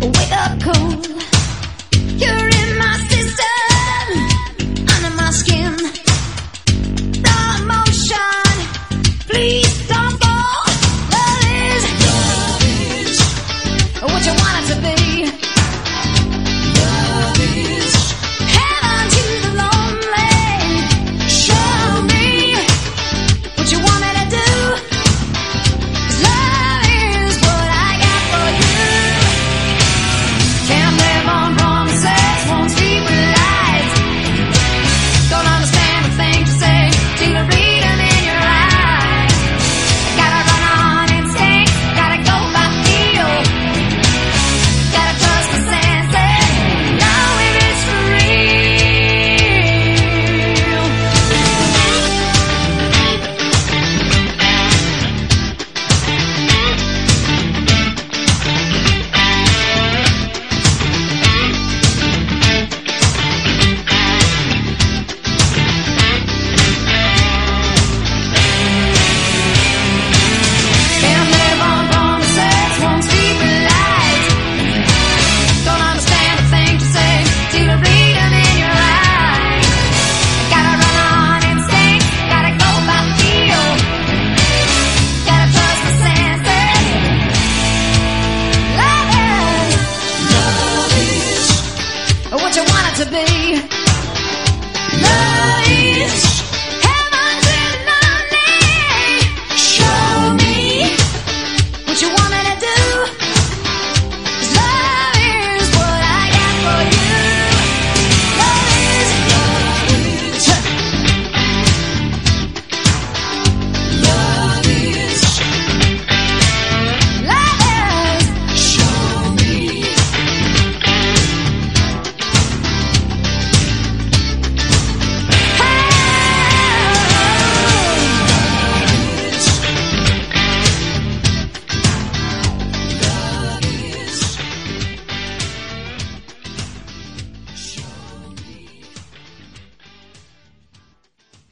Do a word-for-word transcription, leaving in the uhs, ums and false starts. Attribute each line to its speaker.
Speaker 1: wake up cold. You're in my system, under my skin. The emotion, please don't go. Love is, love is what you want it to be. Love is heaven to the lonely. Show me what you want me to do. 'Cause love is what I got for you. Can't live on promises, won't sleep with lies. Don't understand the things you say till you read them in your eyes. Gotta run on instinct, gotta go by feel. Gotta trust the senses, know if it's for real. Can't live on promises, won't sleep with lies. Don't understand the things you say till you read them in your eyes. Gotta run on instinct, gotta go by feel. Gotta trust the senses. Love is, love is what you want it to be.